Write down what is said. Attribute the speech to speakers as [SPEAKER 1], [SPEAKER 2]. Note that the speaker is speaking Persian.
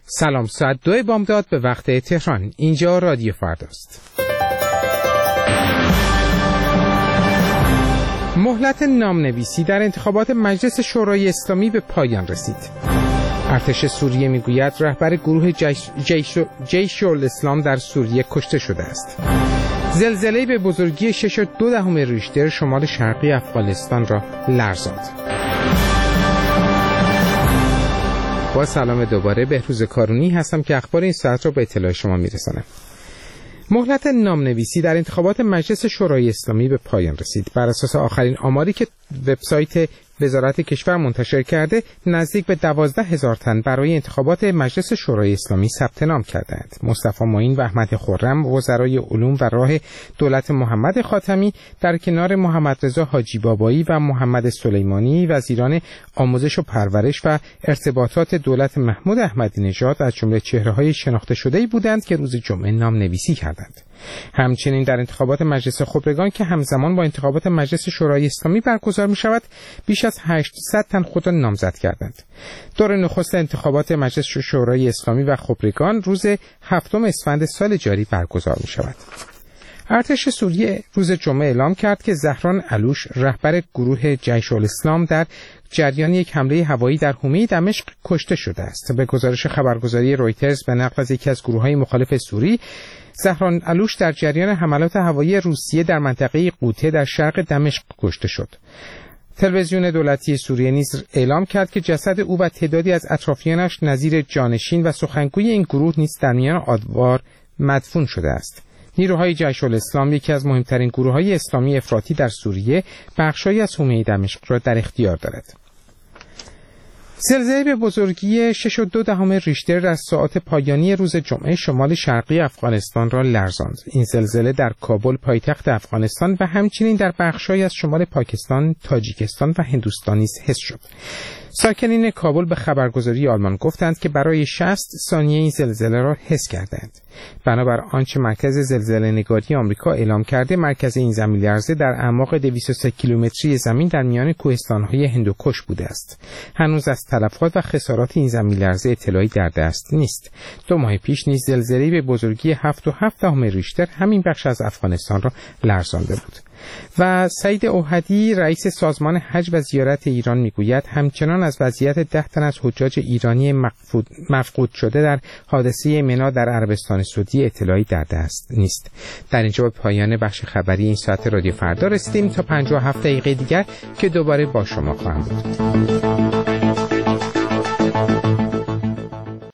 [SPEAKER 1] سلام، ساعت 2 بامداد به وقت تهران. اینجا رادیو فرداست. مهلت نامنویسی در انتخابات مجلس شورای اسلامی به پایان رسید. ارتش سوریه میگوید رهبر گروه جیش الاسلام در سوریه کشته شده است. زلزله به بزرگی 6.2 ریشتر شمال شرقی افغانستان را لرزاند. با سلام دوباره، بهروز کارونی هستم که اخبار این ساعت را به اطلاع شما میرسانم. مهلت نامنویسی در انتخابات مجلس شورای اسلامی به پایان رسید. بر اساس آخرین آماری که وبسایت وزارت کشور منتشر کرده، نزدیک به 12,000 تن برای انتخابات مجلس شورای اسلامی ثبت نام کردند. مصطفی معین و احمد خرم، وزرای علوم و راه دولت محمد خاتمی، در کنار محمد رضا حاجی بابایی و محمد سلیمانی، وزیران آموزش و پرورش و ارتباطات دولت محمود احمدی نژاد، از جمله چهره‌های شناخته شده‌ای بودند که روز جمعه نامنویسی کردند. همچنین در انتخابات مجلس خبرگان که همزمان با انتخابات مجلس شورای اسلامی برگزار می شود، بیش از 800 تن خود را نامزد کردند. دور نخست انتخابات مجلس شورای اسلامی و خبرگان روز 7 اسفند سال جاری برگزار می شود. ارتش سوریه روز جمعه اعلام کرد که زهران علوش، رهبر گروه جیش الاسلام، در جریان یک حمله هوایی در حومه دمشق کشته شده است. به گزارش خبرگزاری رویترز به نقل از یکی از گروه‌های مخالف سوری، زهران علوش در جریان حملات هوایی روسیه در منطقه قوطه در شرق دمشق کشته شد. تلویزیون دولتی سوریه نیز اعلام کرد که جسد او و تعدادی از اطرافیانش نظیر جانشین و سخنگوی این گروه نیز در میان آدوار مدفون شده است. نیروهای جیش الاسلام، یکی از مهمترین گروه‌های اسلامی افراطی در سوریه، بخشایی از حومه دمشق را در اختیار دارد. زلزله به بزرگی 6.2 ریشتر در ساعات پایانی روز جمعه شمال شرقی افغانستان را لرزاند. این زلزله در کابل، پایتخت افغانستان، و همچنین در بخش‌هایی از شمال پاکستان، تاجیکستان و هندوستان نیز حس شد. ساکنین کابل به خبرگزاری آلمان گفتند که برای 60 ثانیه این زلزله را حس کردند. بنابر آنچه مرکز زلزله نگاری آمریکا اعلام کرده، مرکز این زمین‌لرزه در اعماق 203 کیلومتری زمین در میان کوهستان‌های هندوکش بوده است. هنوز از تلفات و خسارات این زمین‌لرزه اطلاعی در دست نیست. 2 ماه پیش نیز زلزله‌ای به بزرگی 7.7 ریشتر همین بخش از افغانستان را لرزانده بود. و سعید اوحدی، رئیس سازمان حج و زیارت ایران، میگوید همچنان از وضعیت 10 تن از حجاج ایرانی مفقود شده در حادثه منی در عربستان سعودی اطلاعی در دست نیست. در اینجا به پایان بخش خبری این ساعت رادیو فردا رسیدیم. تا 57 دقیقه دیگر که دوباره با شما خواهم بود.